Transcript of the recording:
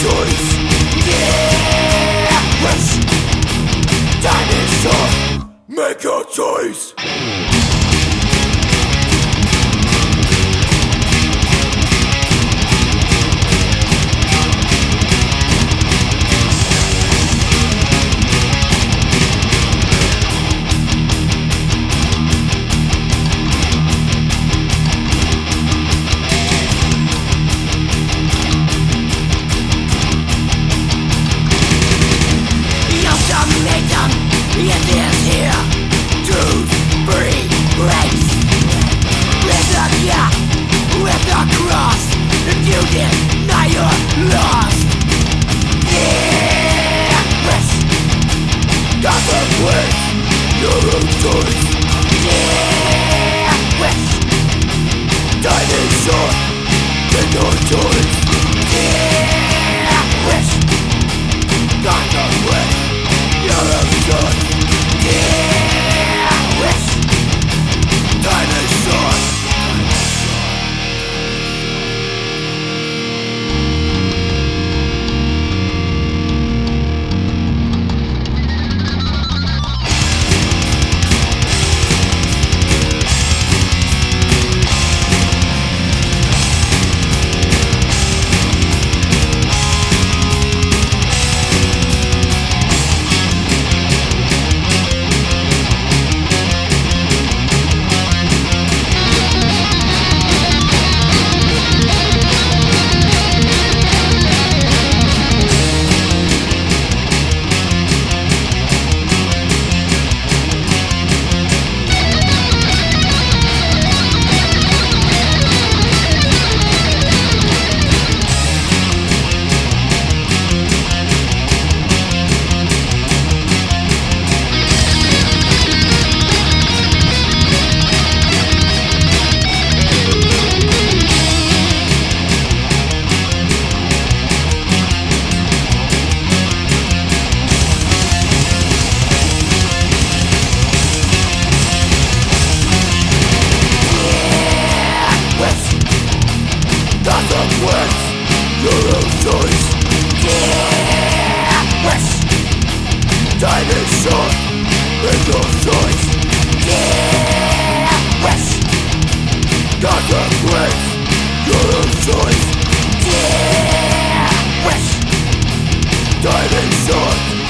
choice. Yeah, wish. Time is short. Make your choice. It is here to free race. With the gap, with the cross. If you deny you're lost. Yeah, wish. Contemplate your own choice. Yeah, wish. Time is short. Make your choice. Yeah, wish. Contemplate your own choice. Yeah, wish. Time is short. Consequence, your own choice. Yeah, wish. Time is short. Make your choice. Yeah, wish. Consequence, your own choice. Yeah, wish. Time is short.